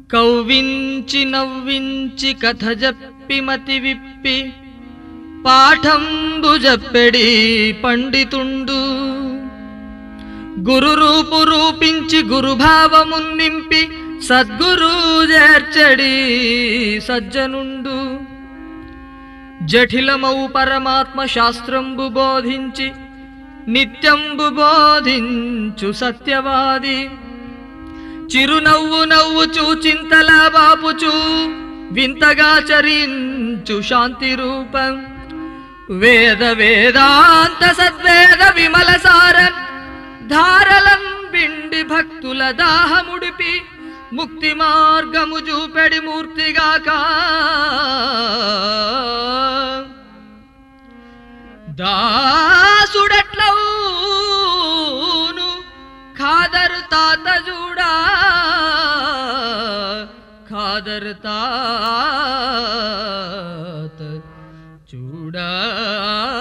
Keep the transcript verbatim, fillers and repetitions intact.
కౌవించి నవ్వించి కథ జప్పి మతి విప్పి పాఠంబు జప్పెడి పండితుండు. గురు రూపు రూపించి గురుభావమున్ నింపి సద్గురు చేర్చడి సజ్జనుండు. జఠిలమౌ పరమాత్మ శాస్త్రంబు బోధించి నిత్యంబు బోధించు సత్యవాది. చిరునవ్వు నవ్వుచూ చింతలా బాపుచూ వింతగా చరించు శాంతి రూపం. వేద వేదాంత సద్వేద విమల సార ధారలం బిండి భక్తుల దాహముడిపి ముక్తి మార్గము చూపెడి మూర్తిగాక. దాసుడట్లవును ఖాదరు తాత చూడా, ఖాదరు తాత చూడా.